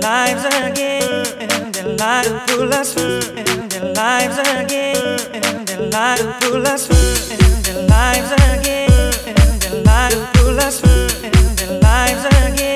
lives again, their lives pull us, their lives again, their lives pull us, their lives again, their lives pull us, their lives again.